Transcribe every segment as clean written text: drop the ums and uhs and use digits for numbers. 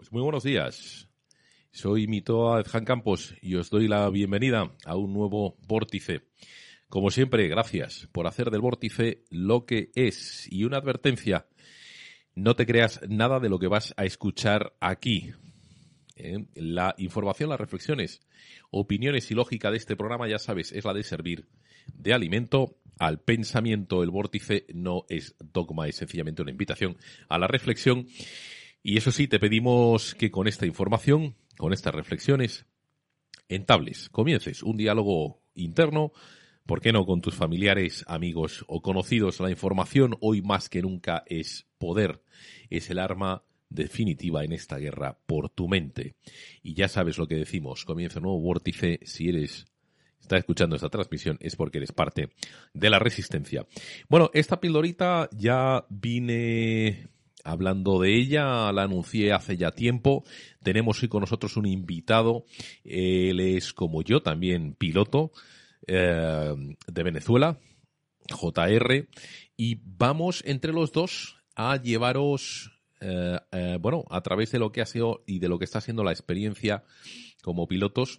Pues muy buenos días. Soy Mito Adjan Campos y os doy la bienvenida a un nuevo Vórtice. Como siempre, gracias por hacer del Vórtice lo que es. Y una advertencia, no te creas nada de lo que vas a escuchar aquí. La información, las reflexiones, opiniones y lógica de este programa, ya sabes, es la de servir de alimento al pensamiento. El Vórtice no es dogma, es sencillamente una invitación a la reflexión. Y eso sí, te pedimos que con esta información, con estas reflexiones, entables, comiences un diálogo interno, ¿por qué no con tus familiares, amigos o conocidos? La información hoy más que nunca es poder, es el arma definitiva en esta guerra por tu mente. Y ya sabes lo que decimos, comienza un nuevo Vórtice. Si estás escuchando esta transmisión es porque eres parte de la resistencia. Bueno, esta pildorita ya vine hablando de ella, la anuncié hace ya tiempo. Tenemos hoy con nosotros un invitado. Él es, como yo, también piloto de Venezuela, JR, y vamos entre los dos a llevaros, a través de lo que ha sido y de lo que está siendo la experiencia como pilotos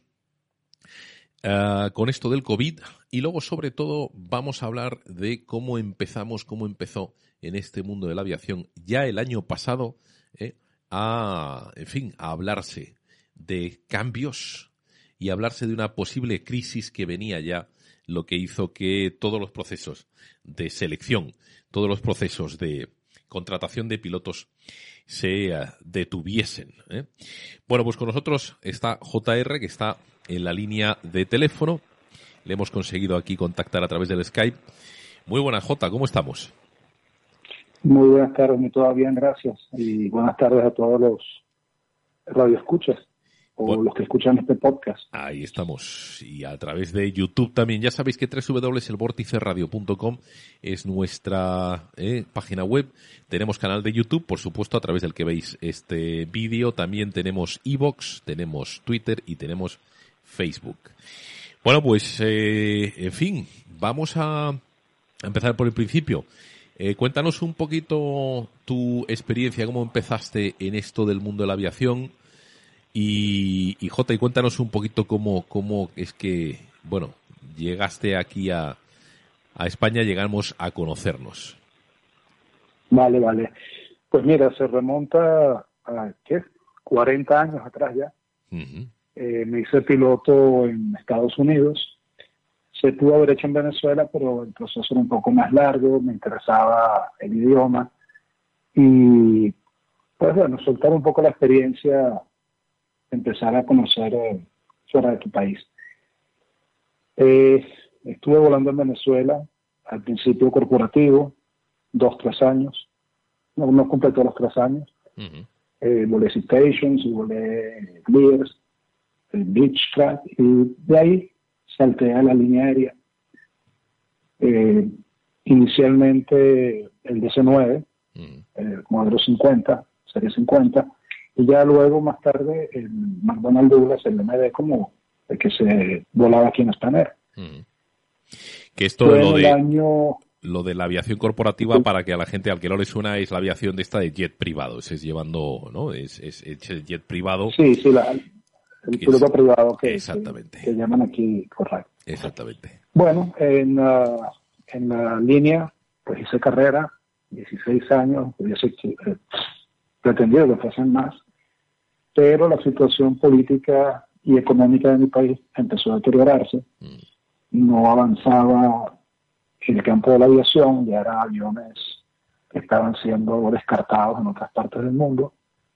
con esto del COVID, y luego sobre todo vamos a hablar de cómo empezó en este mundo de la aviación ya el año pasado a hablarse de cambios y hablarse de una posible crisis que venía ya, lo que hizo que todos los procesos de selección, todos los procesos de contratación de pilotos se detuviesen. Bueno, pues con nosotros está JR, que está en la línea de teléfono. Le hemos conseguido aquí contactar a través del Skype. Muy buenas, Jota, ¿cómo estamos? Muy buenas tardes, muy todo bien, gracias. Y buenas tardes a todos los radioescuchas o los que escuchan este podcast. Ahí estamos. Y a través de YouTube también. Ya sabéis que www.elvorticeradio.com es nuestra página web. Tenemos canal de YouTube, por supuesto, a través del que veis este vídeo. También tenemos iVoox, tenemos Twitter y tenemos Facebook. Bueno, pues, vamos a empezar por el principio. Cuéntanos un poquito tu experiencia, cómo empezaste en esto del mundo de la aviación. Y Jota, y cuéntanos un poquito cómo es que, llegaste aquí a España, llegamos a conocernos. Vale. Pues mira, se remonta a, 40 años atrás ya. Uh-huh. Me hice piloto en Estados Unidos. Se pudo haber hecho en Venezuela, pero el proceso era un poco más largo, me interesaba el idioma. Y, pues bueno, soltar un poco la experiencia, empezar a conocer fuera de tu país. Estuve volando en Venezuela, al principio corporativo, 2-3 años. No completó los 3 años. Uh-huh. Volé Citations y volé Lears, el Beechcraft, y de ahí salté a la línea aérea. Inicialmente el DC-9, el modelo 50, serie 50, y ya luego, más tarde, el McDonnell Douglas, el MD, como el que se volaba aquí en Spanair. Que esto lo de la aviación corporativa, para que a la gente al que no le suena, es la aviación de esta de jet privado. Es llevando, ¿no? Es jet privado. Sí, el piloto privado que llaman aquí, correcto. Exactamente. Bueno, en la línea, pues hice carrera, 16 años, hubiese pretendido que fuesen más, pero la situación política y económica de mi país empezó a deteriorarse. No avanzaba en el campo de la aviación, ya eran aviones que estaban siendo descartados en otras partes del mundo.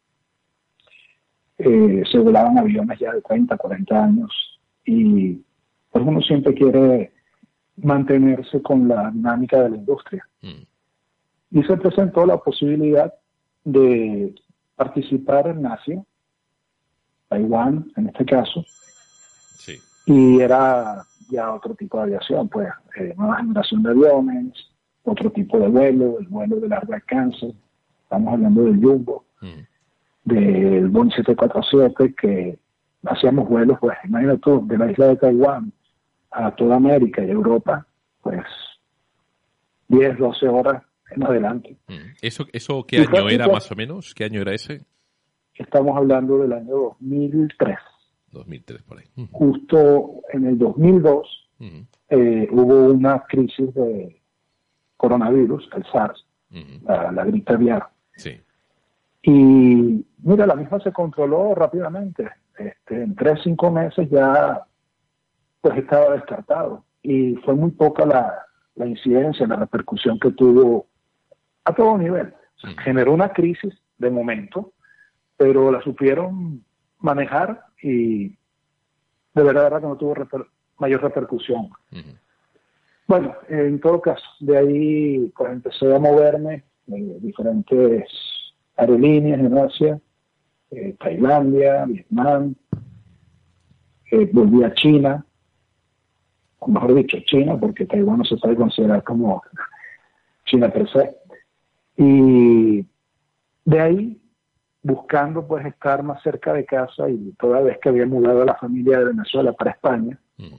Se volaban aviones ya de 30, 40 años, y pues uno siempre quiere mantenerse con la dinámica de la industria. Y se presentó la posibilidad de participar en Asia, Taiwán en este caso, sí. Y era ya otro tipo de aviación, pues nueva generación de aviones, otro tipo de vuelo, el vuelo de largo alcance. Estamos hablando del Jumbo, del Boeing 747, que hacíamos vuelos, pues imagínate tú, de la isla de Taiwán a toda América y Europa, pues 10, 12 horas en adelante. ¿Eso qué año era más o menos? ¿Qué año era ese? estamos hablando del año 2003. 2003, por ahí. Justo en el 2002 hubo una crisis de coronavirus, el SARS, la gripe aviar. Sí. Y mira, la misma se controló rápidamente. En 3-5 meses ya pues estaba descartado. Y fue muy poca la incidencia, la repercusión que tuvo a todo nivel. Generó una crisis de momento, pero la supieron manejar y de verdad que no tuvo mayor repercusión. Bueno, en todo caso, de ahí pues empecé a moverme en diferentes aerolíneas en Asia, Tailandia, Vietnam, volví a China, o mejor dicho, China, porque Taiwán no se puede considerar como China per se. Y de ahí, buscando pues estar más cerca de casa, y toda vez que había mudado a la familia de Venezuela para España,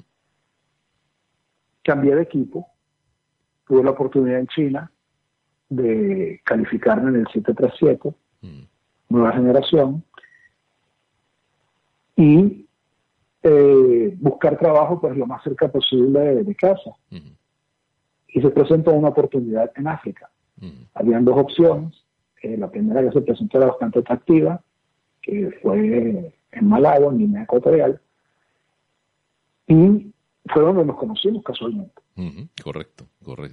cambié de equipo, tuve la oportunidad en China de calificarme en el 737, nueva generación, y buscar trabajo pues lo más cerca posible de casa. Y se presentó una oportunidad en África. Habían dos opciones. La primera que se presentó era bastante atractiva, que fue en Malawi, en Guinea Ecuatorial, y fue donde nos conocimos casualmente. Correcto.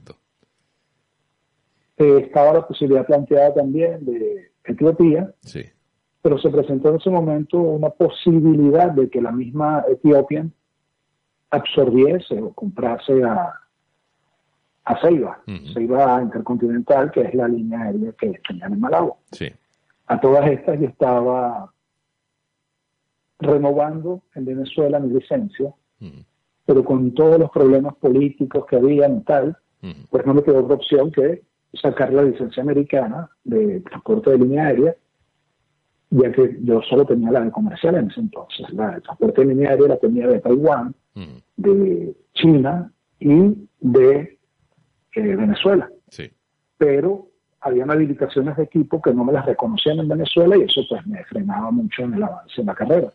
Estaba la posibilidad planteada también de Etiopía, sí, pero se presentó en ese momento una posibilidad de que la misma Ethiopian absorbiese o comprase a Ceiba, Ceiba Intercontinental, que es la línea aérea que tenían en Malawi. Sí. A todas estas yo estaba renovando en Venezuela mi licencia, pero con todos los problemas políticos que había y tal, pues no me quedó otra opción que sacar la licencia americana de transporte de línea aérea, ya que yo solo tenía la de comercial en ese entonces. La de transporte de línea aérea la tenía de Taiwán, de China y de Venezuela. Sí. Pero habían habilitaciones de equipo que no me las reconocían en Venezuela y eso pues me frenaba mucho en el avance en la carrera.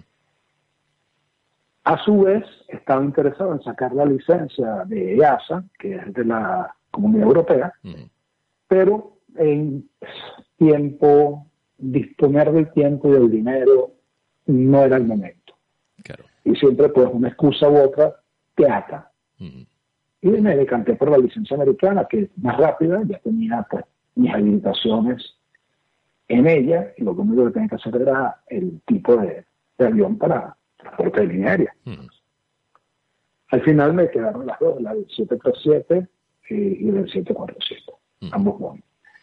A su vez, estaba interesado en sacar la licencia de EASA, que es de la Comunidad Europea, pero en tiempo, disponer del tiempo y del dinero no era el momento. Claro. Y siempre pues una excusa u otra te ata. Y me decanté por la licencia americana, que es más rápida, ya tenía pues mis habilitaciones en ella, y lo único que tenía que hacer era el tipo de avión para transporte de línea aérea. Al final me quedaron las dos, la del 737 y del 747, ambos buenos.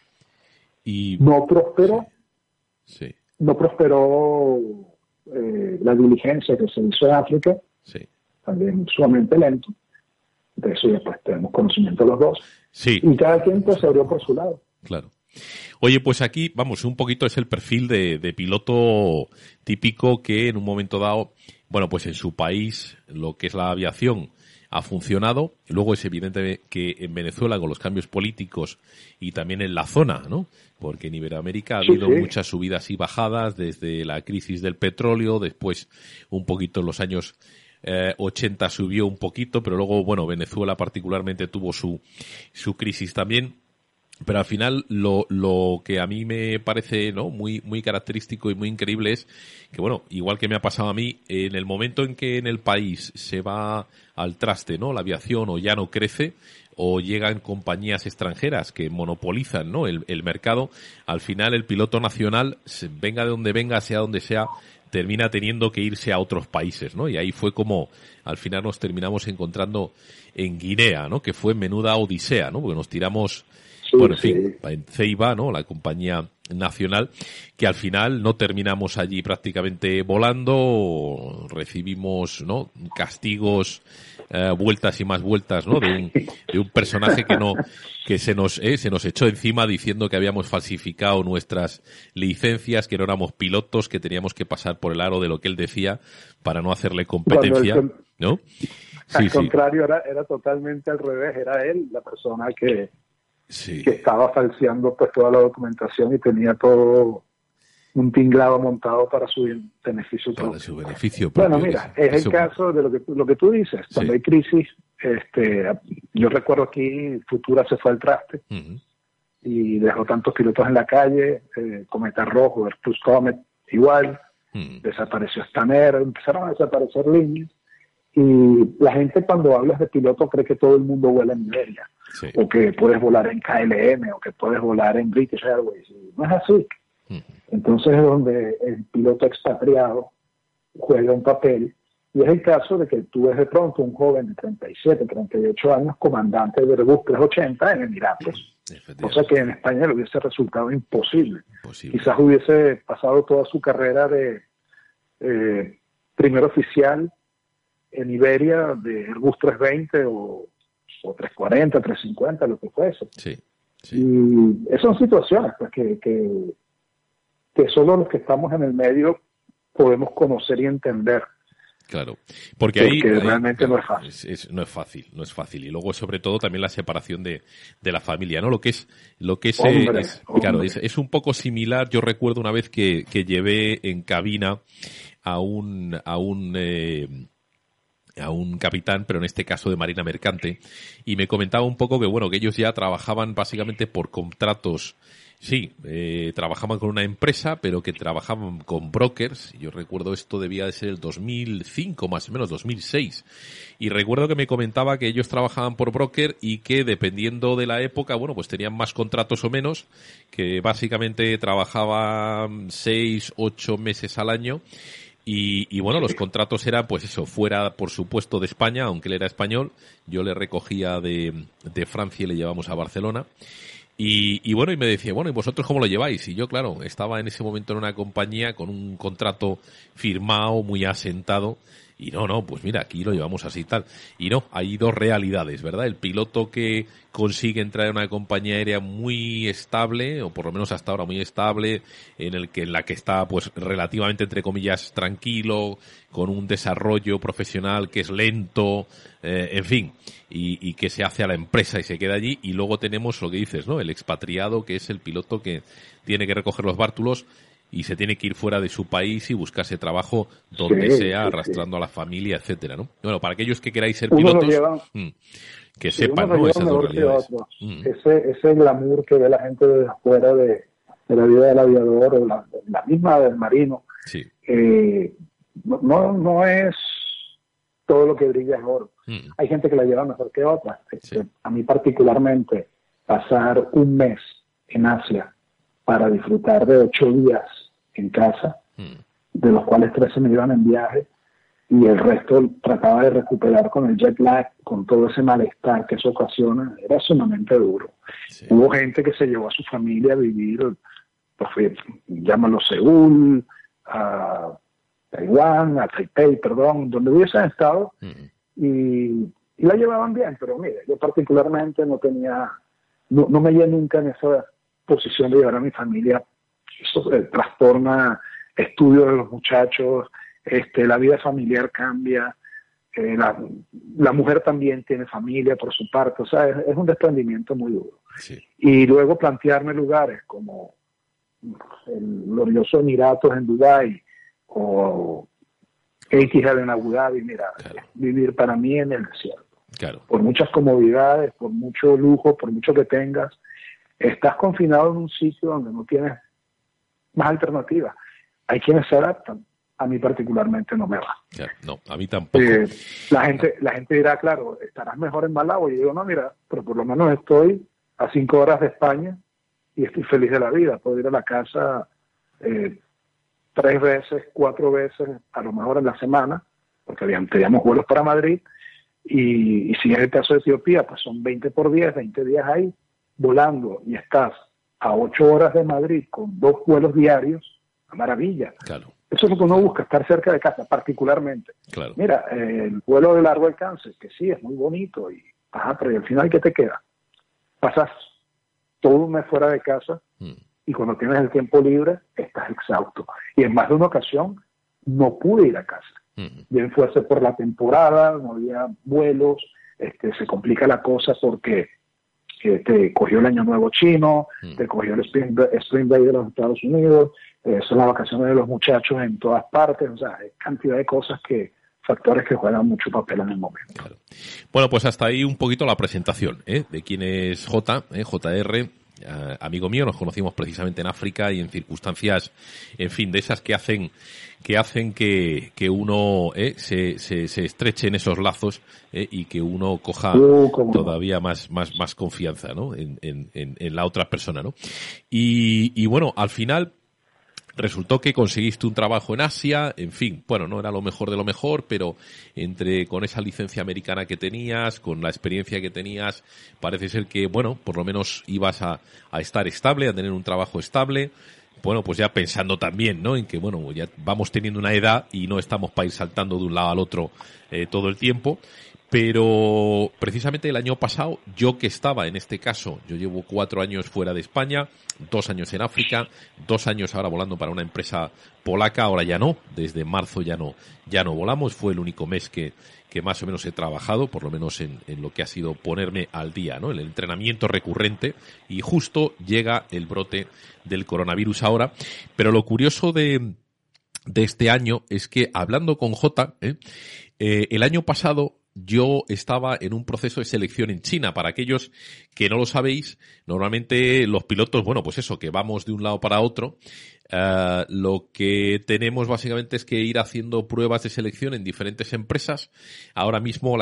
Y no prosperó, sí. No prosperó la diligencia que se hizo en África, también sumamente lento. De eso ya pues tenemos conocimiento los dos. Sí. Y cada quien pues se abrió por su lado. Claro. Oye, pues aquí, vamos, un poquito es el perfil de piloto típico que en un momento dado, bueno, pues en su país lo que es la aviación ha funcionado. Luego es evidente que en Venezuela con los cambios políticos y también en la zona, ¿no? Porque en Iberoamérica ha habido muchas subidas y bajadas desde la crisis del petróleo, después un poquito en los años 80 subió un poquito, pero luego, bueno, Venezuela particularmente tuvo su crisis también. Pero al final lo que a mí me parece, ¿no?, muy característico y muy increíble es que, bueno, igual que me ha pasado a mí, en el momento en que en el país se va al traste, ¿no?, la aviación, o ya no crece, o llegan compañías extranjeras que monopolizan, ¿no?, el mercado, al final el piloto nacional, venga de donde venga, sea donde sea, termina teniendo que irse a otros países, ¿no? Y ahí fue como al final nos terminamos encontrando en Guinea, ¿no?, que fue menuda odisea, ¿no?, porque nos tiramos... Bueno, en fin, en Ceiba, ¿no?, la compañía nacional, que al final no terminamos allí prácticamente volando, recibimos, ¿no?, castigos, vueltas y más vueltas, ¿no?, de un personaje que se nos echó encima diciendo que habíamos falsificado nuestras licencias, que no éramos pilotos, que teníamos que pasar por el aro de lo que él decía para no hacerle competencia, ¿no? Al contrario, era totalmente al revés, era él la persona que estaba falseando pues toda la documentación y tenía todo un tinglado montado para su beneficio propio. Para su beneficio propio. Bueno, mira, es el caso de lo que tú dices. Cuando hay crisis, yo recuerdo aquí Futura se fue al traste y dejó tantos pilotos en la calle, Cometa Rojo, Plus Comet, igual, desapareció Staner, empezaron a desaparecer líneas. Y la gente cuando hablas de piloto cree que todo el mundo vuela en Iberia, o que puedes volar en KLM, o que puedes volar en British Airways. Y no es así. Entonces es donde el piloto expatriado juega un papel, y es el caso de que tú ves de pronto un joven de 37, 38 años, comandante de Airbus 380 en Emiratos, cosa que en España le hubiese resultado imposible. Quizás hubiese pasado toda su carrera de primer oficial en Iberia de Airbus 320 o 340, 350, lo que fuese. Y esas son situaciones pues, que solo los que estamos en el medio podemos conocer y entender. Claro, porque ahí realmente no es fácil. No es fácil. Y luego, sobre todo, también la separación de la familia, ¿no? Lo que es claro, es un poco similar. Yo recuerdo una vez que llevé en cabina a un capitán, pero en este caso de Marina Mercante, y me comentaba un poco que, bueno, que ellos ya trabajaban básicamente por contratos. Sí, trabajaban con una empresa, pero que trabajaban con brokers. Yo recuerdo esto debía de ser el 2005, más o menos, 2006. Y recuerdo que me comentaba que ellos trabajaban por broker y que dependiendo de la época, bueno, pues tenían más contratos o menos, que básicamente trabajaban 6, 8 meses al año. Y bueno, los contratos eran, pues eso, fuera, por supuesto, de España, aunque él era español. Yo le recogía de Francia y le llevamos a Barcelona. Y bueno, y me decía, bueno, ¿y vosotros cómo lo lleváis? Y yo, claro, estaba en ese momento en una compañía con un contrato firmado, muy asentado. Y no, pues mira, aquí lo llevamos así y tal. Y no, hay dos realidades, ¿verdad? El piloto que consigue entrar en una compañía aérea muy estable, o por lo menos hasta ahora muy estable, en la que está, pues, relativamente, entre comillas, tranquilo, con un desarrollo profesional que es lento, en fin, y que se hace a la empresa y se queda allí. Y luego tenemos lo que dices, ¿no? El expatriado, que es el piloto que tiene que recoger los bártulos y se tiene que ir fuera de su país y buscarse trabajo donde sea, arrastrando a la familia, etcétera, ¿no? Bueno, para aquellos que queráis ser pilotos, que sepan, ¿no? Esas dos realidades. Ese glamour que ve la gente desde afuera de la vida del aviador o la misma del marino, no es todo lo que brilla es oro. Hay gente que la lleva mejor que otra. A mí particularmente, pasar un mes en Asia para disfrutar de 8 días en casa, de los cuales 13 me iban en viaje, y el resto trataba de recuperar con el jet lag, con todo ese malestar que eso ocasiona, era sumamente duro. Hubo gente que se llevó a su familia a vivir, pues llámalo Seúl, a Taiwán, a Taipei, perdón, donde hubiesen estado, y la llevaban bien, pero mire, yo particularmente no me hallé nunca en esa posición de llevar a mi familia. Eso trastorna estudios de los muchachos, la vida familiar cambia, la mujer también tiene familia por su parte, o sea, es un desprendimiento muy duro. Y luego plantearme lugares como el glorioso Emiratos en Dubái o Etihad en Abu Dhabi, mira, vivir para mí en el desierto. Por muchas comodidades, por mucho lujo, por mucho que tengas, estás confinado en un sitio donde no tienes más alternativas. Hay quienes se adaptan. A mí particularmente no me va. No, a mí tampoco. La gente dirá, claro, estarás mejor en Malawi. Y yo digo, no, mira, pero por lo menos estoy a 5 horas de España y estoy feliz de la vida. Puedo ir a la casa 3 veces, 4 veces, a lo mejor en la semana, porque teníamos vuelos para Madrid. Y si es el caso de Etiopía, pues son 20 por 10, 20 días ahí, volando, y estás a 8 horas de Madrid con 2 vuelos diarios, a maravilla. Eso es lo que uno busca, estar cerca de casa, particularmente. Mira, el vuelo de largo alcance, que sí, es muy bonito, pero al final, ¿qué te queda? Pasas todo un mes fuera de casa y cuando tienes el tiempo libre, estás exhausto. Y en más de una ocasión, no pude ir a casa. Bien fuese por la temporada, no había vuelos, se complica la cosa porque te cogió el Año Nuevo chino, te cogió el Spring Break de los Estados Unidos, son las vacaciones de los muchachos en todas partes, o sea, hay cantidad de cosas factores que juegan mucho papel en el momento. Claro. Bueno, pues hasta ahí un poquito la presentación, de quién es JR, amigo mío, nos conocimos precisamente en África y en circunstancias, en fin, de esas que hacen que uno se estreche en esos lazos y que uno coja todavía más confianza, ¿no? en la otra persona, ¿no? Y bueno, al final resultó que conseguiste un trabajo en Asia, en fin, bueno, no era lo mejor de lo mejor, pero con esa licencia americana que tenías, con la experiencia que tenías, parece ser que, bueno, por lo menos ibas a estar estable, a tener un trabajo estable. Bueno, pues ya pensando también, ¿no? En que, bueno, ya vamos teniendo una edad y no estamos para ir saltando de un lado al otro todo el tiempo. Pero precisamente el año pasado, yo que estaba en este caso, yo llevo 4 años fuera de España, 2 años en África, 2 años ahora volando para una empresa polaca, ahora ya no, desde marzo ya no volamos, fue el único mes que más o menos he trabajado, por lo menos en lo que ha sido ponerme al día, ¿no? El entrenamiento recurrente, y justo llega el brote del coronavirus ahora. Pero lo curioso de este año es que, hablando con J, el año pasado yo estaba en un proceso de selección en China. Para aquellos que no lo sabéis, normalmente los pilotos, bueno, pues eso, que vamos de un lado para otro, lo que tenemos básicamente es que ir haciendo pruebas de selección en diferentes empresas. Ahora mismo,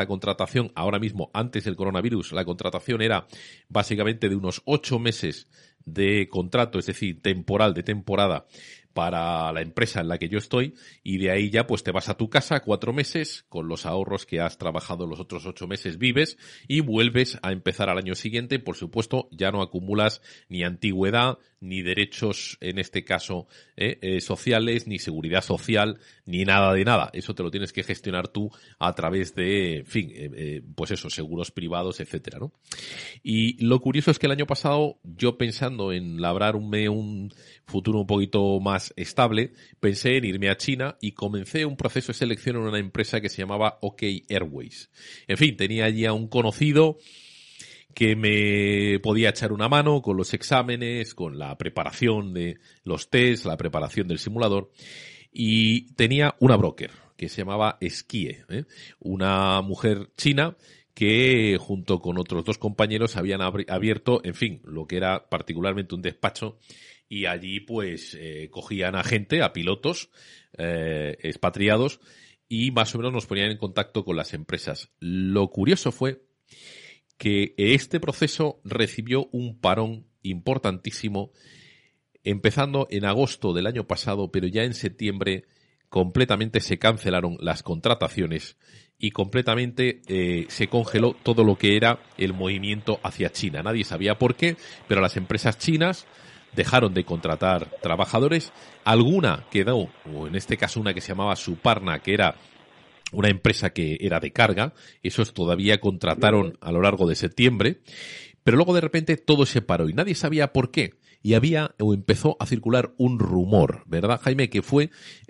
antes del coronavirus, la contratación era básicamente de unos 8 meses de contrato, es decir, de temporada, para la empresa en la que yo estoy, y de ahí ya pues te vas a tu casa 4 meses, con los ahorros que has trabajado los otros 8 meses vives, y vuelves a empezar al año siguiente. Por supuesto, ya no acumulas ni antigüedad, ni derechos, en este caso, sociales, ni seguridad social, ni nada de nada. Eso te lo tienes que gestionar tú a través de, en fin, pues eso, seguros privados, etcétera, ¿no? Y lo curioso es que el año pasado, yo pensando en labrar un futuro un poquito más estable, pensé en irme a China y comencé un proceso de selección en una empresa que se llamaba OK Airways. En fin, tenía allí a un conocido que me podía echar una mano con los exámenes, con la preparación de los tests, la preparación del simulador, y tenía una broker que se llamaba Esquie, una mujer china que junto con otros 2 compañeros habían abierto, en fin, lo que era particularmente un despacho, y allí pues cogían a gente, a pilotos expatriados, y más o menos nos ponían en contacto con las empresas. Lo curioso fue que este proceso recibió un parón importantísimo, empezando en agosto del año pasado, pero ya en septiembre completamente se cancelaron las contrataciones y completamente se congeló todo lo que era el movimiento hacia China. Nadie sabía por qué, pero las empresas chinas dejaron de contratar trabajadores. Alguna quedó, o en este caso una que se llamaba Suparna, que era una empresa que era de carga, esos todavía contrataron a lo largo de septiembre, pero luego de repente todo se paró y nadie sabía por qué. Y empezó a circular un rumor, ¿verdad, Jaime? Que fue,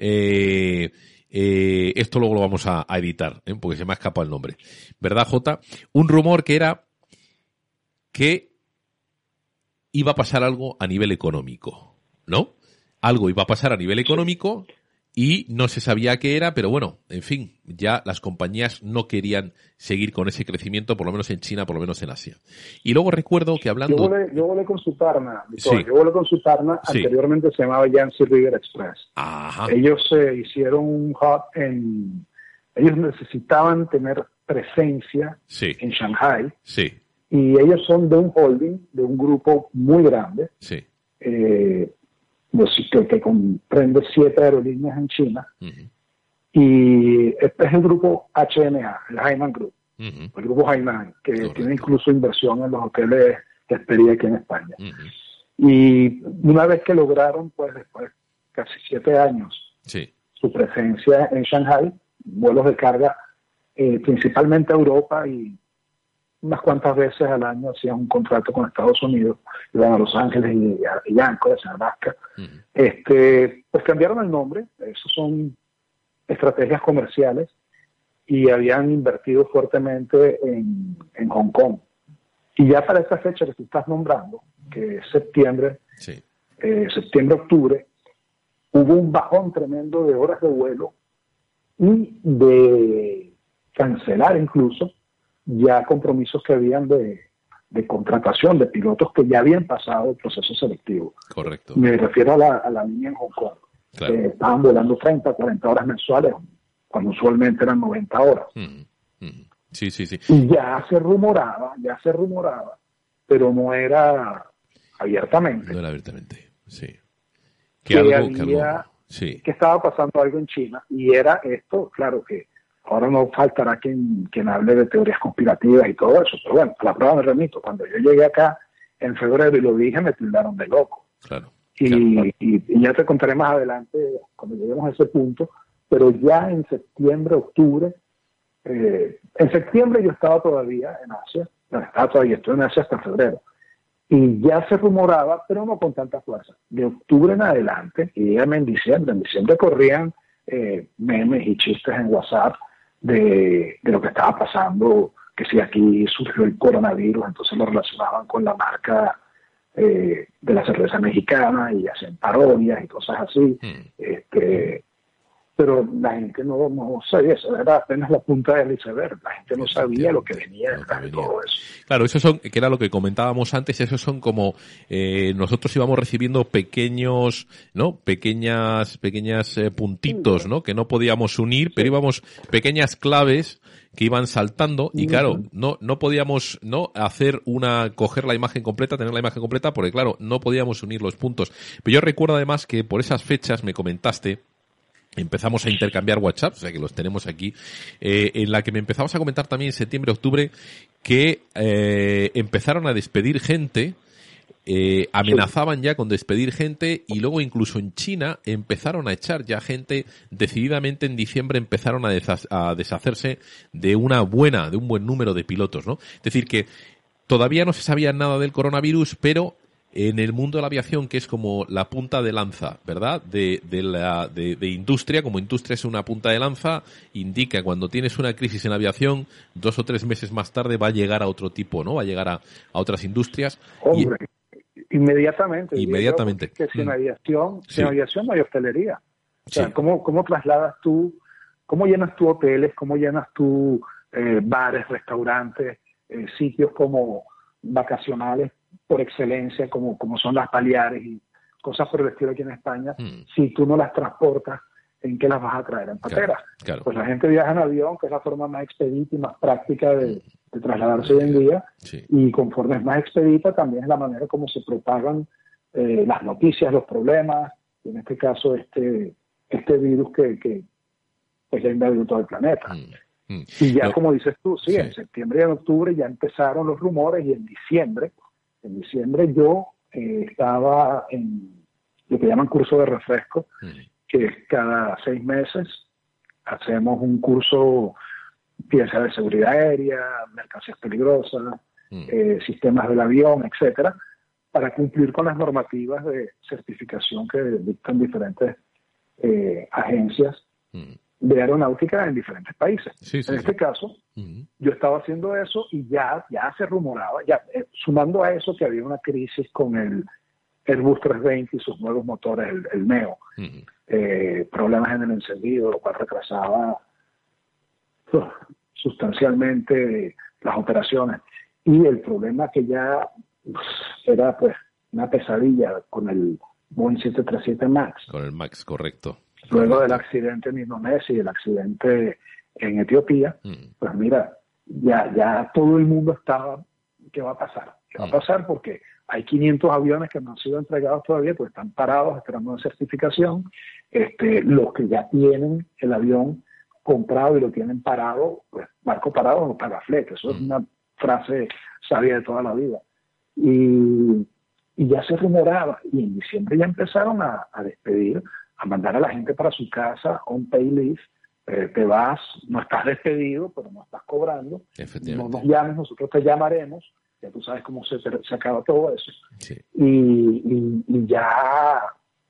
esto luego lo vamos a editar, porque se me ha escapado el nombre, ¿verdad, Jota? Un rumor que era que iba a pasar algo a nivel económico, ¿no? Algo iba a pasar a nivel económico y no se sabía qué era, pero bueno, en fin, ya las compañías no querían seguir con ese crecimiento, por lo menos en China, por lo menos en Asia. Y luego recuerdo que hablando... Yo volé con Suparna, yo volé con Suparna, anteriormente se llamaba Yangtze River Express. Ajá. Ellos hicieron un hub ellos necesitaban tener presencia en Shanghai. Sí. Y ellos son de un holding, de un grupo muy grande. Sí. Que comprende 7 aerolíneas en China. Uh-huh. Y este es el grupo HNA, el Hainan Group, el grupo Hainan, que tiene incluso inversión en los hoteles de Esperia aquí en España. Uh-huh. Y una vez que lograron, pues después de casi 7 años, su presencia en Shanghai, vuelos de carga principalmente a Europa, y unas cuantas veces al año hacían un contrato con Estados Unidos, iban a Los Ángeles y Anchorage, a Alaska. Uh-huh. Pues cambiaron el nombre, esos son estrategias comerciales, y habían invertido fuertemente en Hong Kong. Y ya para esta fecha que tú estás nombrando, que es septiembre, septiembre-octubre, hubo un bajón tremendo de horas de vuelo y de cancelar incluso ya compromisos que habían de contratación de pilotos que ya habían pasado el proceso selectivo. Correcto. Me refiero a la línea en Hong Kong. Claro. Estaban volando 30, 40 horas mensuales, cuando usualmente eran 90 horas. Sí. Y ya se rumoraba, pero no era abiertamente. No era abiertamente, sí. Que estaba pasando algo en China, y era esto, claro que ahora no faltará quien hable de teorías conspirativas y todo eso, pero bueno, a la prueba me remito. Cuando yo llegué acá en febrero y lo dije, me tildaron de loco. Claro. Y ya te contaré más adelante cuando lleguemos a ese punto, pero ya en septiembre, octubre, en septiembre yo estaba todavía en Asia, estoy en Asia hasta febrero, y ya se rumoraba, pero no con tanta fuerza. De octubre en adelante, y dígame en diciembre corrían memes y chistes en WhatsApp de lo que estaba pasando, que si aquí surgió el coronavirus, entonces lo relacionaban con la marca de la cerveza mexicana y hacen parodias y cosas así. Pero la gente no sabía, eso era apenas la punta del iceberg. La gente no sabía lo que venía detrás de todo eso. Claro, que era lo que comentábamos antes, esos son como nosotros íbamos recibiendo pequeños, ¿no? Pequeñas puntitos, ¿no? Que no podíamos unir, pero íbamos pequeñas claves que iban saltando, y claro, no podíamos coger la imagen completa, tener la imagen completa, porque claro, no podíamos unir los puntos. Pero yo recuerdo además que por esas fechas me comentaste, empezamos a intercambiar WhatsApp, o sea que los tenemos aquí, en la que me empezamos a comentar también en septiembre, octubre, que empezaron a despedir gente, amenazaban ya con despedir gente, y luego incluso en China empezaron a echar ya gente decididamente. En diciembre empezaron a deshacerse de un buen número de pilotos, ¿no? Es decir, que todavía no se sabía nada del coronavirus, pero en el mundo de la aviación, que es como la punta de lanza, ¿verdad? De industria, como industria es una punta de lanza, indica cuando tienes una crisis en la aviación, 2 o 3 meses más tarde va a llegar a otro tipo, ¿no? Va a llegar a otras industrias. Hombre, inmediatamente. Inmediatamente. Que sin aviación no hay hostelería. O sea, ¿cómo trasladas tú, cómo llenas tú hoteles, cómo llenas tú bares, restaurantes, sitios como vacacionales por excelencia, como son las Baleares y cosas por el estilo aquí en España, si tú no las transportas, ¿en qué las vas a traer? En pateras. Claro. Pues la gente viaja en avión, que es la forma más expedita y más práctica de trasladarse hoy en día, y conforme es más expedita, también es la manera como se propagan las noticias, los problemas, y en este caso este virus que pues ya invadió todo el planeta. Y ya, como dices tú, en septiembre y en octubre ya empezaron los rumores, y en diciembre yo estaba en lo que llaman curso de refresco, que es cada 6 meses hacemos un curso, pieza de seguridad aérea, mercancías peligrosas, sistemas del avión, etcétera, para cumplir con las normativas de certificación que dictan diferentes agencias de aeronáutica en diferentes países. En este caso, yo estaba haciendo eso, y ya se rumoraba, sumando a eso que había una crisis con el Airbus 320 y sus nuevos motores, el Neo, problemas en el encendido, lo cual retrasaba sustancialmente las operaciones, y el problema que ya era pues una pesadilla con el Boeing 737 MAX. Con el MAX, correcto. Luego del accidente en Indonesia y el accidente en Etiopía, pues mira, ya todo el mundo estaba, ¿qué va a pasar? ¿Qué va a pasar? Porque hay 500 aviones que no han sido entregados todavía, pues están parados esperando una certificación. Los que ya tienen el avión comprado y lo tienen parado, pues barco parado no paga flete. Eso es una frase sabia de toda la vida. Y ya se rumoraba, y en diciembre ya empezaron a despedir, a mandar a la gente para su casa on pay leave. Te vas, no estás despedido, pero no estás cobrando. No nos llames, nosotros te llamaremos. Ya tú sabes cómo se acaba todo eso. Y ya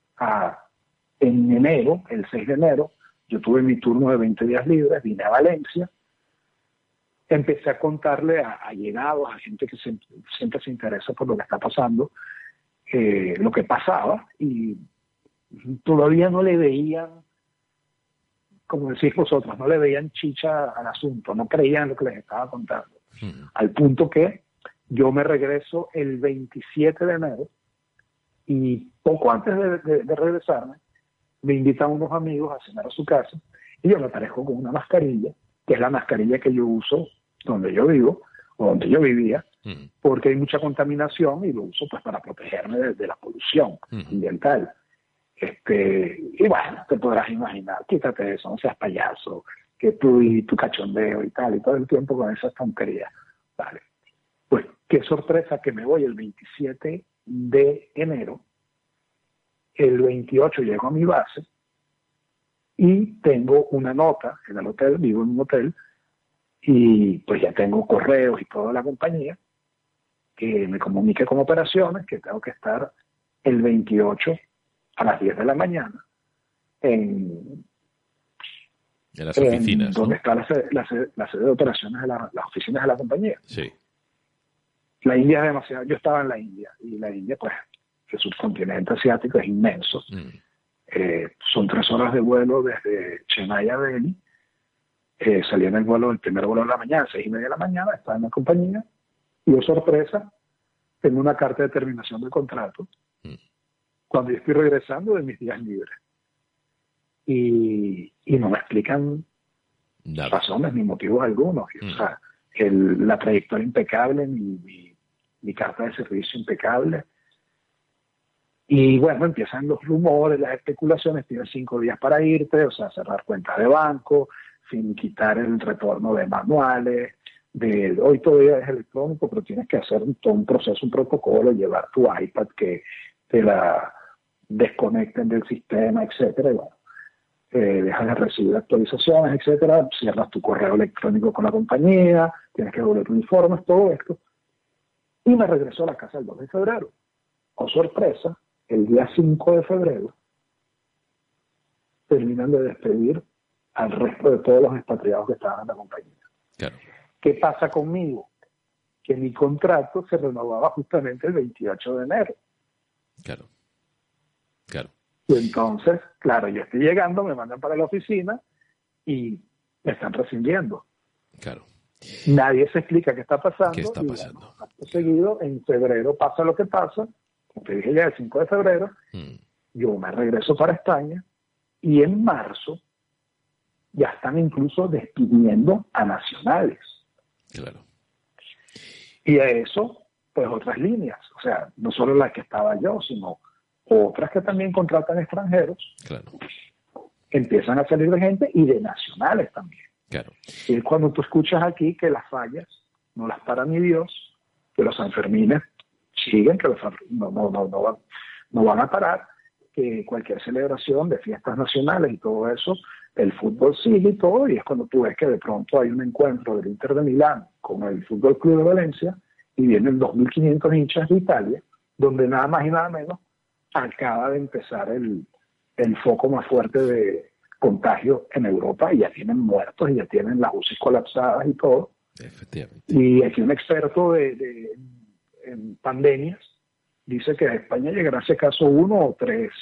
en enero, el 6 de enero, yo tuve mi turno de 20 días libres, vine a Valencia, empecé a contarle a allegados, a gente que siempre se interesa por lo que está pasando, lo que pasaba, y todavía no le veían, como decís vosotros, no le veían chicha al asunto, no creían lo que les estaba contando. Al punto que yo me regreso el 27 de enero y poco antes de regresarme, me invitan unos amigos a cenar a su casa y yo me aparezco con una mascarilla, que es la mascarilla que yo uso donde yo vivo o donde yo vivía, porque hay mucha contaminación y lo uso pues para protegerme de la polución ambiental. Y bueno, te podrás imaginar, quítate eso, no seas payaso, que tú y tu cachondeo y tal, y todo el tiempo con esas tonterías. Vale. Pues qué sorpresa que me voy el 27 de enero, el 28 llego a mi base y tengo una nota en el hotel, vivo en un hotel, y pues ya tengo correos y toda la compañía que me comunique con operaciones que tengo que estar el 28 a las 10 de la mañana en las oficinas, donde ¿no? está la sede de operaciones de las oficinas de la compañía. Sí. La India es demasiado, yo estaba en la India, y la India, pues, el subcontinente asiático es inmenso. Son 3 horas de vuelo desde Chennai a Delhi. Salí en el primer vuelo de la mañana, 6:30 de la mañana, estaba en la compañía, y oh sorpresa, tengo una carta de terminación de contrato cuando yo estoy regresando de mis días libres. Y no me explican razones ni motivos algunos. O sea, la trayectoria impecable, mi carta de servicio impecable. Y bueno, empiezan los rumores, las especulaciones, tienes 5 días para irte, o sea, cerrar cuentas de banco, sin quitar el retorno de manuales, hoy todavía es electrónico, pero tienes que hacer todo un proceso, un protocolo, llevar tu iPad que te la desconecten del sistema, etcétera, y bueno, dejas de recibir actualizaciones, etcétera, cierras tu correo electrónico con la compañía, tienes que devolver tus informes, todo esto. Y me regresó a la casa el 2 de febrero. Oh sorpresa, el día 5 de febrero terminan de despedir al resto de todos los expatriados que estaban en la compañía. Claro. ¿Qué pasa conmigo? Que mi contrato se renovaba justamente el 28 de enero. Claro. Claro. Y entonces, claro, yo estoy llegando, me mandan para la oficina y me están rescindiendo. Claro. Nadie se explica qué está pasando. ¿Qué está pasando? Y bueno, acto seguido, en febrero pasa lo que pasa. Como te dije ya, el 5 de febrero, yo me regreso para España y en marzo ya están incluso despidiendo a nacionales. Claro. Y a eso, pues otras líneas. O sea, no solo las que estaba yo, sino otras que también contratan extranjeros. Claro. Empiezan a salir de gente y de nacionales también. Claro. Y es cuando tú escuchas aquí que las fallas no las para ni Dios, que los Sanfermines siguen, que no van a parar, que cualquier celebración de fiestas nacionales y todo eso, el fútbol sigue y todo, y es cuando tú ves que de pronto hay un encuentro del Inter de Milán con el Fútbol Club de Valencia y vienen 2.500 hinchas de Italia, donde nada más y nada menos acaba de empezar el foco más fuerte de contagio en Europa, y ya tienen muertos y ya tienen las UCI colapsadas y todo. Efectivamente. Y aquí un experto en pandemias dice que a España llegará si acaso 1 o 3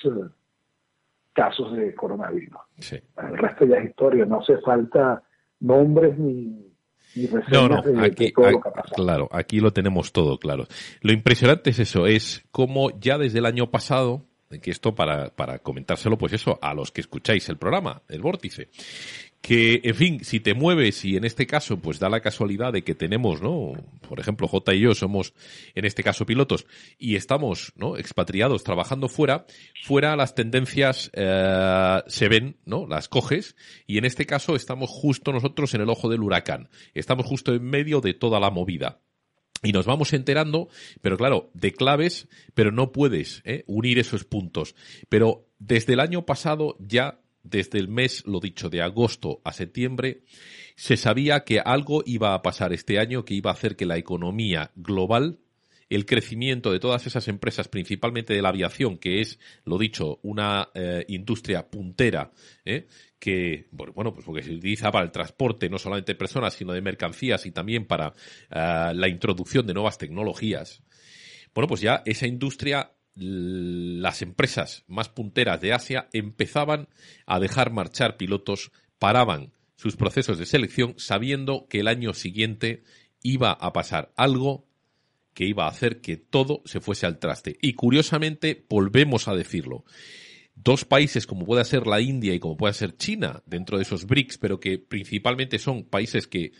casos de coronavirus. Sí. El resto ya es historia, no hace falta nombres ni reseñas de todo lo que ha pasado. Claro, aquí lo tenemos todo claro. Lo impresionante es eso, es como ya desde el año pasado, que esto para comentárselo, pues eso, a los que escucháis el programa, El Vórtice, que, en fin, si te mueves y en este caso, pues da la casualidad de que tenemos, ¿no? Por ejemplo, Jota y yo somos, en este caso, pilotos y estamos, ¿no? Expatriados trabajando fuera las tendencias se ven, ¿no? Las coges y en este caso estamos justo nosotros en el ojo del huracán. Estamos justo en medio de toda la movida. Y nos vamos enterando, pero claro, de claves, pero no puedes unir esos puntos. Pero desde el año pasado ya, desde el mes, lo dicho, de agosto a septiembre, se sabía que algo iba a pasar este año que iba a hacer que la economía global el crecimiento de todas esas empresas, principalmente de la aviación, que es, lo dicho, una industria puntera, que, bueno, pues porque se utiliza para el transporte no solamente de personas, sino de mercancías y también para la introducción de nuevas tecnologías. Bueno, pues ya esa industria, las empresas más punteras de Asia empezaban a dejar marchar pilotos, paraban sus procesos de selección sabiendo que el año siguiente iba a pasar algo que iba a hacer que todo se fuese al traste. Y curiosamente, volvemos a decirlo, dos países como puede ser la India y como puede ser China, dentro de esos BRICS, pero que principalmente son países que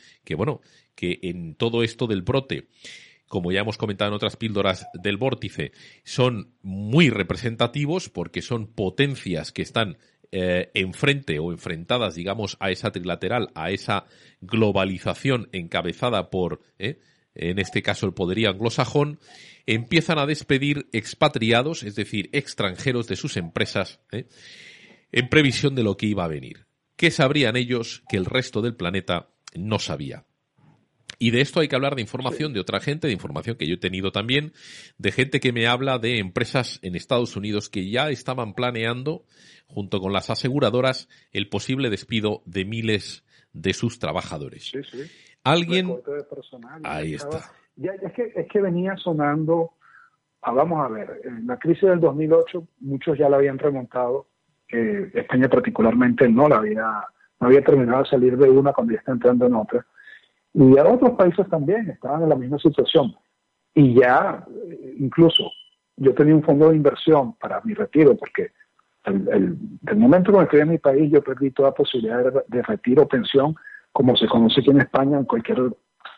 en todo esto del brote, como ya hemos comentado en otras píldoras del vórtice, son muy representativos porque son potencias que están enfrente o enfrentadas, digamos, a esa trilateral, a esa globalización encabezada por, en este caso, el poderío anglosajón, empiezan a despedir expatriados, es decir, extranjeros de sus empresas, en previsión de lo que iba a venir. ¿Qué sabrían ellos que el resto del planeta no sabía? Y de esto hay que hablar de información de otra gente, de información que yo he tenido también, de gente que me habla de empresas en Estados Unidos que ya estaban planeando, junto con las aseguradoras, el posible despido de miles de sus trabajadores. Sí, sí. Alguien... Recorte de personal. Ahí está. Ya, es que venía sonando, vamos a ver, en la crisis del 2008 muchos ya la habían remontado, España particularmente no había terminado de salir de una cuando ya está entrando en otra. Y a otros países también estaban en la misma situación. Y ya, incluso, yo tenía un fondo de inversión para mi retiro, porque del momento en que estoy en mi país, yo perdí toda posibilidad de retiro o pensión, como se conoce aquí en España, en cualquier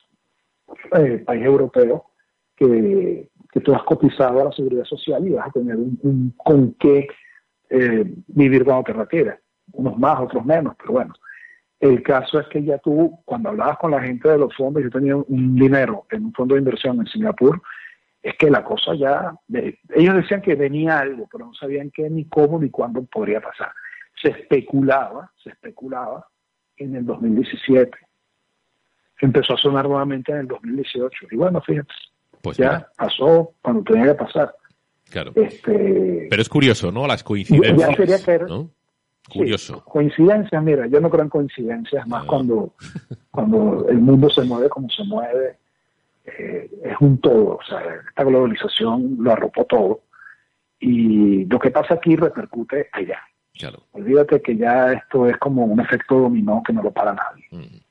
país europeo, que tú has cotizado a la seguridad social y vas a tener un con qué vivir cuando te retires. Unos más, otros menos, pero bueno. El caso es que ya tú, cuando hablabas con la gente de los fondos, yo tenía un dinero en un fondo de inversión en Singapur, es que la cosa ya, ellos decían que venía algo, pero no sabían qué, ni cómo, ni cuándo podría pasar. Se especulaba en el 2017. Empezó a sonar nuevamente en el 2018. Y bueno, fíjate, pues ya mira, pasó cuando tenía que pasar. Claro. Pero es curioso, ¿no? Las coincidencias. Ya sería que ¿no? Curioso. Sí, coincidencias, mira, yo no creo en coincidencias, más cuando el mundo se mueve como se mueve, es un todo, o sea, esta globalización lo arropó todo, y lo que pasa aquí repercute allá. Claro. Olvídate que ya esto es como un efecto dominó que no lo para nadie.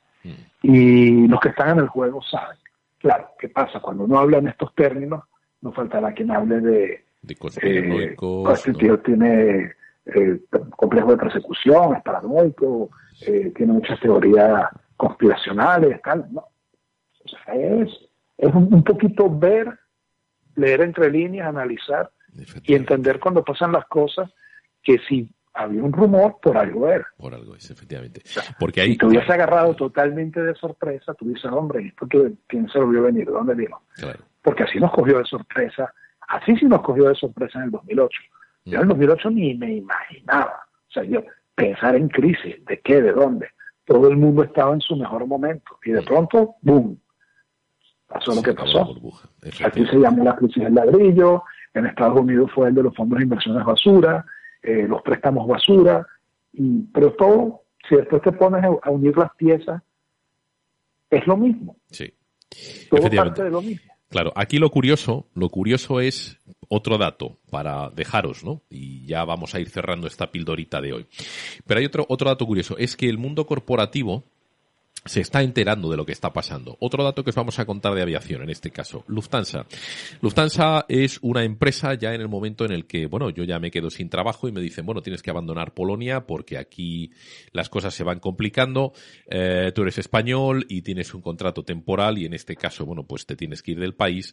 Y los que están en el juego saben. Claro, ¿qué pasa? Cuando uno habla en estos términos, no faltará quien hable de conspiranoicos, este tío tiene complejo de persecución, es paranoico, tiene muchas teorías conspiracionales, tal, no. O sea, es un poquito leer entre líneas, analizar y entender cuando pasan las cosas que si había un rumor, por algo era. Por algo es, efectivamente. O sea, porque ahí, si te hubieras agarrado totalmente de sorpresa, tú dices, hombre, ¿esto quién se lo vio venir? ¿De dónde vino? Claro. Porque así nos cogió de sorpresa, así sí nos cogió de sorpresa en el 2008. Yo en el 2008 ni me imaginaba. O sea, yo pensar en crisis, ¿de qué? ¿De dónde? Todo el mundo estaba en su mejor momento. Y de pronto, ¡boom! Pasó lo que pasó. Aquí se llamó la crisis del ladrillo, en Estados Unidos fue el de los fondos de inversiones basura, los préstamos basura, pero todo, si después te pones a unir las piezas, es lo mismo. Sí. Todo parte de lo mismo. Claro, aquí lo curioso es otro dato para dejaros, ¿no? Y ya vamos a ir cerrando esta pildorita de hoy. Pero hay otro dato curioso, es que el mundo corporativo se está enterando de lo que está pasando. Otro dato que os vamos a contar de aviación, en este caso, Lufthansa. Lufthansa es una empresa ya en el momento en el que, bueno, yo ya me quedo sin trabajo y me dicen, bueno, tienes que abandonar Polonia porque aquí las cosas se van complicando. Tú eres español y tienes un contrato temporal y en este caso, bueno, pues te tienes que ir del país.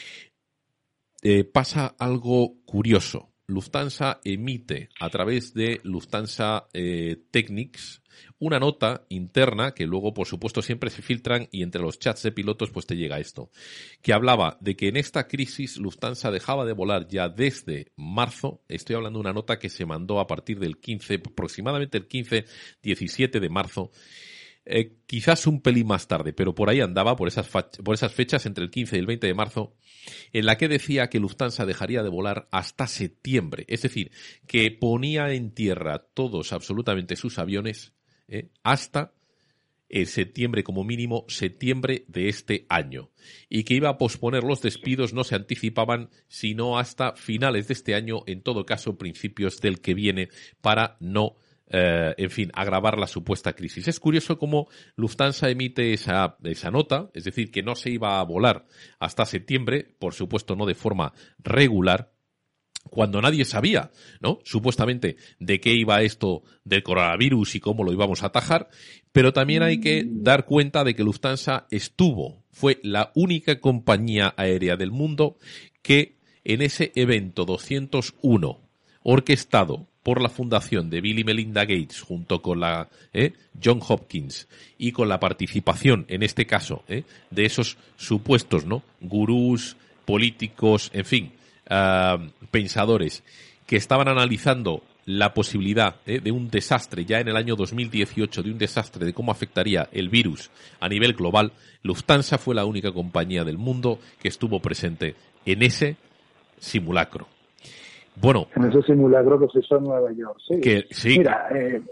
Pasa algo curioso. Lufthansa emite a través de Lufthansa Technics una nota interna que luego, por supuesto, siempre se filtran y entre los chats de pilotos pues te llega esto, que hablaba de que en esta crisis Lufthansa dejaba de volar ya desde marzo. Estoy hablando de una nota que se mandó a partir del 15, aproximadamente el 15-17 de marzo. quizás un pelín más tarde, pero por ahí andaba, por esas fechas, entre el 15 y el 20 de marzo, en la que decía que Lufthansa dejaría de volar hasta septiembre. Es decir, que ponía en tierra todos, absolutamente, sus aviones hasta septiembre, como mínimo, septiembre de este año. Y que iba a posponer los despidos, no se anticipaban, sino hasta finales de este año, en todo caso, principios del que viene, para no agravar la supuesta crisis. Es curioso cómo Lufthansa emite esa nota, es decir, que no se iba a volar hasta septiembre, por supuesto no de forma regular, cuando nadie sabía, ¿no?, supuestamente, de qué iba esto del coronavirus y cómo lo íbamos a atajar, pero también hay que dar cuenta de que Lufthansa fue la única compañía aérea del mundo que en ese evento 201, orquestado por la fundación de Bill y Melinda Gates junto con la John Hopkins y con la participación, en este caso, de esos supuestos, ¿no?, gurús, políticos, en fin, pensadores que estaban analizando la posibilidad de un desastre ya en el año 2018, de un desastre de cómo afectaría el virus a nivel global. Lufthansa fue la única compañía del mundo que estuvo presente en ese simulacro. Bueno, en ese simulacro que se hizo en Nueva York. Sí. Sí. Mira,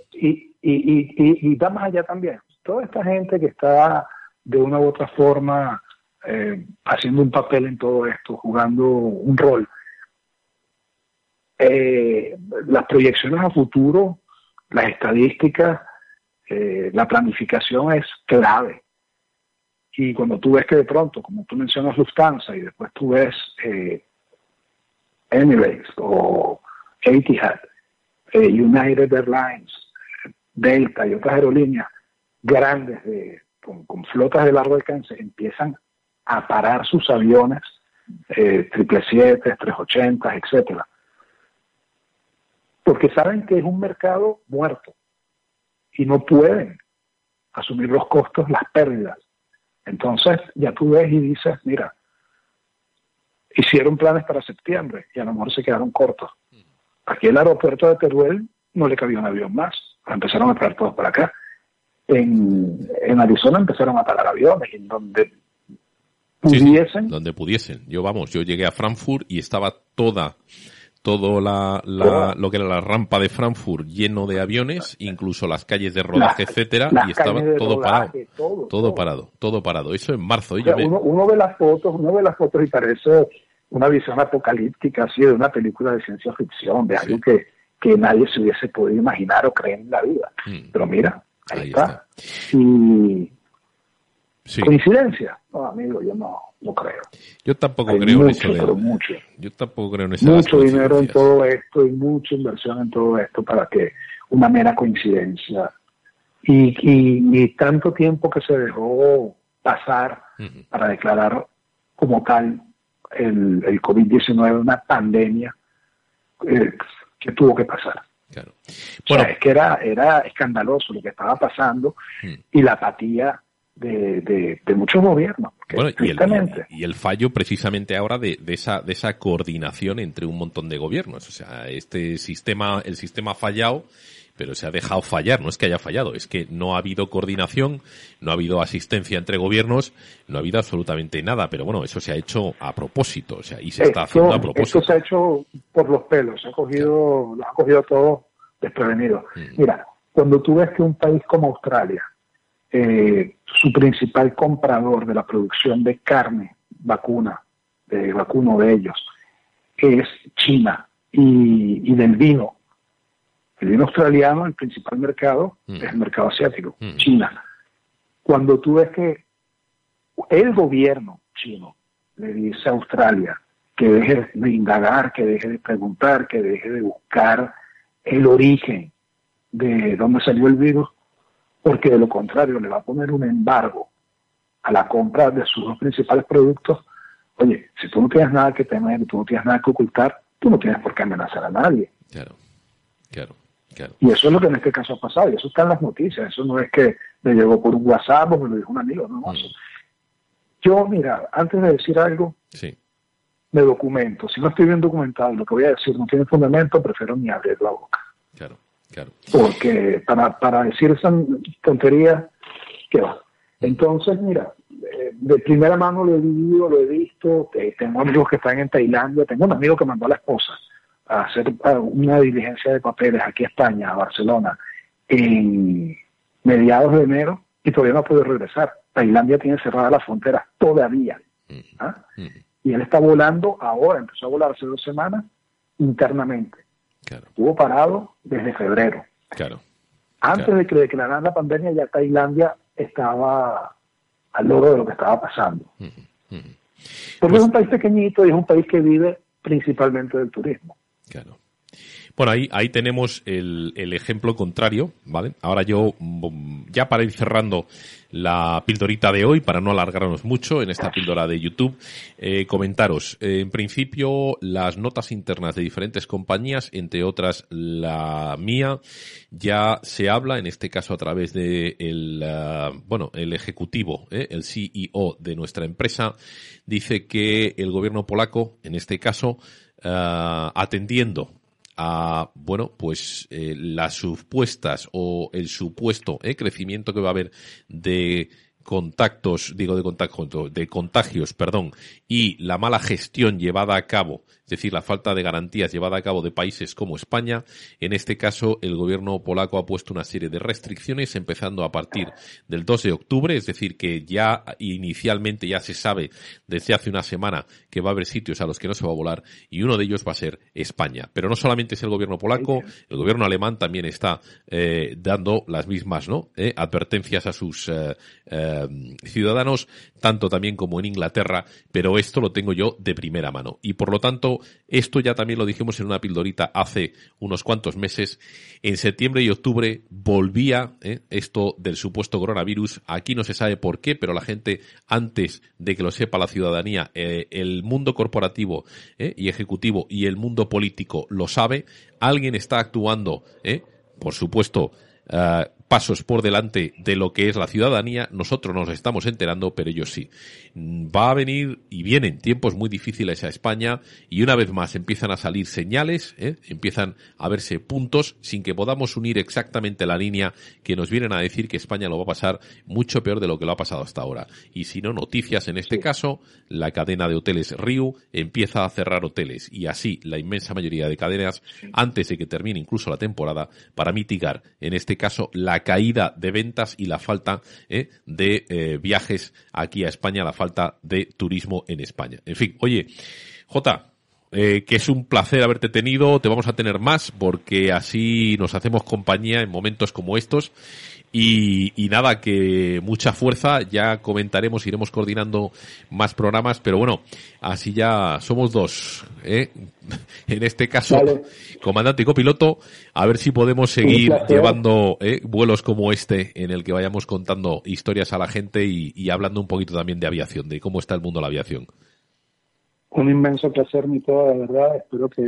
y va más allá también. Toda esta gente que está de una u otra forma haciendo un papel en todo esto, jugando un rol. Las proyecciones a futuro, las estadísticas, la planificación es clave. Y cuando tú ves que de pronto, como tú mencionas Lufthansa, y después tú ves Emirates o Etihad, United Airlines, Delta y otras aerolíneas grandes con flotas de largo alcance empiezan a parar sus aviones 777, 380, etcétera, porque saben que es un mercado muerto y no pueden asumir los costos, las pérdidas. Entonces ya tú ves y dices, mira, hicieron planes para septiembre y a lo mejor se quedaron cortos. Aquí el aeropuerto de Teruel no le cabía un avión más, empezaron a traer todos para acá. En Arizona empezaron a parar aviones, en donde pudiesen. Sí, donde pudiesen. Yo llegué a Frankfurt y estaba todo lo que era la rampa de Frankfurt lleno de aviones, incluso las calles de rodaje, etcétera, y estaba todo rodaje, parado. Todo parado. Eso en marzo. O sea, uno ve las fotos y parece una visión apocalíptica, así, de una película de ciencia ficción, de algo que nadie se hubiese podido imaginar o creer en la vida. Pero mira, ahí está. Y ¿coincidencia? No, amigo, yo no creo. Yo tampoco creo en eso. Yo tampoco creo en eso. Mucho dinero en todo esto y mucha inversión en todo esto para que una mera coincidencia. Y tanto tiempo que se dejó pasar para declarar como tal el COVID-19 una pandemia que tuvo que pasar. Claro. Bueno, o sea, es que era escandaloso lo que estaba pasando y la apatía de muchos gobiernos. Bueno, y el fallo precisamente ahora de esa coordinación entre un montón de gobiernos. O sea, el sistema ha fallado, pero se ha dejado fallar. No es que haya fallado, es que no ha habido coordinación, no ha habido asistencia entre gobiernos, no ha habido absolutamente nada. Pero bueno, eso se ha hecho a propósito, o sea, y se está haciendo a propósito. Esto se ha hecho por los pelos, lo ha cogido todo desprevenido. Mira, cuando tú ves que un país como Australia, su principal comprador de la producción de carne vacuno de ellos, es China, y del vino. El vino australiano, el principal mercado, es el mercado asiático, China. Cuando tú ves que el gobierno chino le dice a Australia que deje de indagar, que deje de preguntar, que deje de buscar el origen de dónde salió el virus, porque de lo contrario le va a poner un embargo a la compra de sus dos principales productos. Oye, si tú no tienes nada que temer, tú no tienes nada que ocultar, tú no tienes por qué amenazar a nadie. Claro. Y eso es lo que en este caso ha pasado, y eso está en las noticias. Eso no es que me llegó por un WhatsApp o me lo dijo un amigo, no. Yo, mira, antes de decir algo, me documento. Si no estoy bien documentado, lo que voy a decir no tiene fundamento, prefiero ni abrir la boca. Claro. Claro. Porque para decir esa tontería, ¿qué va? Entonces, mira, de primera mano lo he vivido, lo he visto. Tengo amigos que están en Tailandia. Tengo un amigo que mandó a la esposa a hacer una diligencia de papeles aquí a España, a Barcelona, en mediados de enero, y todavía no ha podido regresar. Tailandia tiene cerrada las fronteras todavía. ¿Ah? Y él está volando ahora, empezó a volar hace 2 semanas internamente. Claro. Estuvo parado desde febrero. Claro. Antes de que declararan la pandemia, ya Tailandia estaba al loro de lo que estaba pasando. Porque es un país pequeñito y es un país que vive principalmente del turismo. Claro. Bueno, ahí tenemos el ejemplo contrario, ¿vale? Ahora yo, ya para ir cerrando la pildorita de hoy, para no alargarnos mucho en esta píldora de YouTube, comentaros. En principio, las notas internas de diferentes compañías, entre otras la mía, ya se habla, en este caso a través de el ejecutivo, el CEO de nuestra empresa, dice que el gobierno polaco, en este caso, atendiendo a, las supuestas o el supuesto crecimiento que va a haber de contagios, y la mala gestión llevada a cabo, es decir, la falta de garantías llevada a cabo de países como España. En este caso, el gobierno polaco ha puesto una serie de restricciones, empezando a partir del 2 de octubre, es decir, que ya inicialmente ya se sabe desde hace una semana que va a haber sitios a los que no se va a volar, y uno de ellos va a ser España. Pero no solamente es el gobierno polaco, el gobierno alemán también está dando las mismas advertencias a sus ciudadanos, tanto también como en Inglaterra, pero esto lo tengo yo de primera mano. Y por lo tanto, esto ya también lo dijimos en una pildorita hace unos cuantos meses. En septiembre y octubre volvía esto del supuesto coronavirus. Aquí no se sabe por qué, pero la gente, antes de que lo sepa la ciudadanía, el mundo corporativo y ejecutivo y el mundo político lo sabe. Alguien está actuando, por supuesto, pasos por delante de lo que es la ciudadanía. Nosotros nos estamos enterando, pero ellos sí. Va a venir y vienen tiempos muy difíciles a España, y una vez más empiezan a salir señales, empiezan a verse puntos sin que podamos unir exactamente la línea, que nos vienen a decir que España lo va a pasar mucho peor de lo que lo ha pasado hasta ahora. Y si no, noticias en este caso, la cadena de hoteles Riu empieza a cerrar hoteles, y así la inmensa mayoría de cadenas, antes de que termine incluso la temporada, para mitigar, en este caso, la caída de ventas y la falta de viajes aquí a España, la falta de turismo en España. En fin, oye, Jota, que es un placer haberte tenido. Te vamos a tener más, porque así nos hacemos compañía en momentos como estos. Y nada, que mucha fuerza. Ya comentaremos, iremos coordinando más programas, pero bueno, así ya somos dos, en este caso, vale, comandante y copiloto, a ver si podemos seguir llevando vuelos como este, en el que vayamos contando historias a la gente y hablando un poquito también de aviación, de cómo está el mundo de la aviación. Un inmenso placer, mi todo, de verdad. Espero que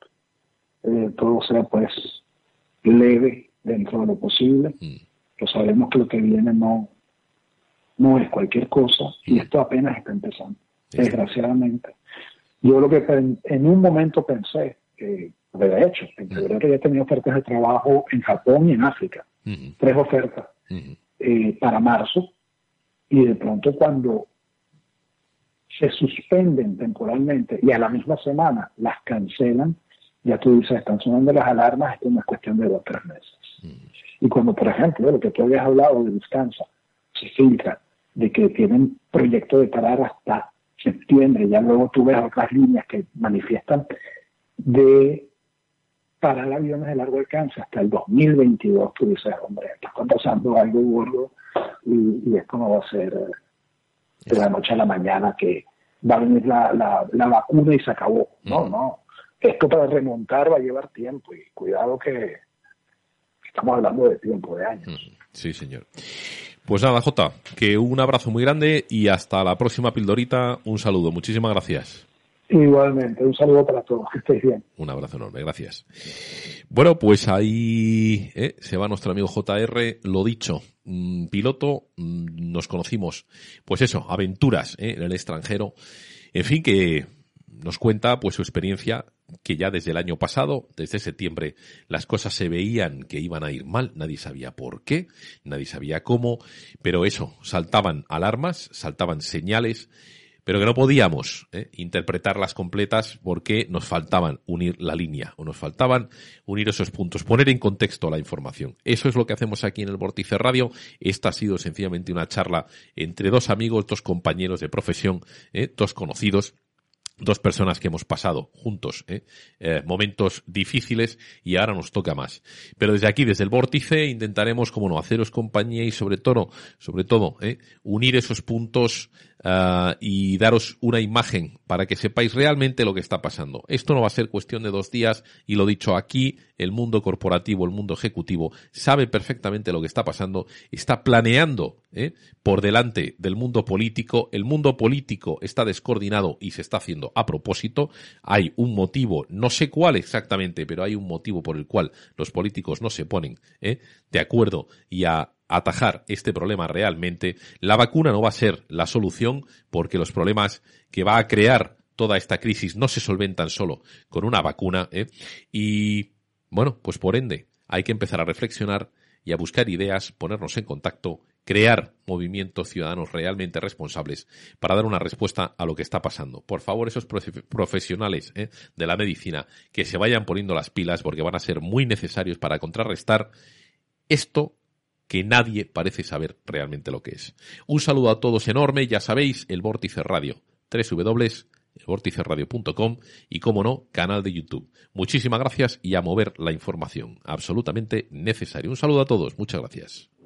todo sea pues leve dentro de lo posible. Pero sabemos que lo que viene no es cualquier cosa, y esto apenas está empezando, desgraciadamente. Yo lo que en un momento pensé, que de hecho, en febrero ya tenía ofertas de trabajo en Japón y en África, 3 ofertas para marzo, y de pronto cuando se suspenden temporalmente y a la misma semana las cancelan, ya tú dices, están sonando las alarmas, esto no es cuestión de 2 o 3 meses. Y cuando, por ejemplo, lo que tú habías hablado de Lufthansa, se filtra de que tienen proyecto de parar hasta septiembre, ya luego tú ves otras líneas que manifiestan de parar aviones de largo alcance hasta el 2022, tú dices, hombre, está pasando algo gordo, y esto no va a ser de la noche a la mañana que va a venir la vacuna y se acabó. No. Esto para remontar va a llevar tiempo, y cuidado que estamos hablando de tiempo, de años. Sí, señor. Pues nada, Jota, que un abrazo muy grande y hasta la próxima pildorita. Un saludo, muchísimas gracias. Igualmente, un saludo para todos, que estéis bien. Un abrazo enorme, gracias. Bueno, pues ahí se va nuestro amigo JR, lo dicho, piloto, nos conocimos, pues eso, aventuras en el extranjero, en fin, que nos cuenta pues su experiencia que ya desde el año pasado, desde septiembre, las cosas se veían que iban a ir mal, nadie sabía por qué, nadie sabía cómo, pero eso, saltaban alarmas, saltaban señales, pero que no podíamos interpretarlas completas porque nos faltaban unir la línea, o nos faltaban unir esos puntos, poner en contexto la información. Eso es lo que hacemos aquí en el Vórtice Radio. Esta ha sido sencillamente una charla entre dos amigos, dos compañeros de profesión, dos conocidos, dos personas que hemos pasado juntos momentos difíciles y ahora nos toca más. Pero desde aquí, desde el Vórtice, intentaremos, como no, haceros compañía y sobre todo, unir esos puntos y daros una imagen para que sepáis realmente lo que está pasando. Esto no va a ser cuestión de 2 días y lo dicho aquí, el mundo corporativo, el mundo ejecutivo sabe perfectamente lo que está pasando, está planeando por delante del mundo político. El mundo político está descoordinado y se está haciendo a propósito. Hay un motivo, no sé cuál exactamente, pero hay un motivo por el cual los políticos no se ponen de acuerdo y a atajar este problema realmente. La vacuna no va a ser la solución porque los problemas que va a crear toda esta crisis no se solventan solo con una vacuna, y bueno, pues por ende hay que empezar a reflexionar y a buscar ideas, ponernos en contacto, crear movimientos ciudadanos realmente responsables para dar una respuesta a lo que está pasando. Por favor, esos profesionales de la medicina que se vayan poniendo las pilas porque van a ser muy necesarios para contrarrestar esto que nadie parece saber realmente lo que es. Un saludo a todos enorme, ya sabéis, el Vórtice Radio, www.elvorticeradio.com y, como no, canal de YouTube. Muchísimas gracias y a mover la información, absolutamente necesario. Un saludo a todos, muchas gracias.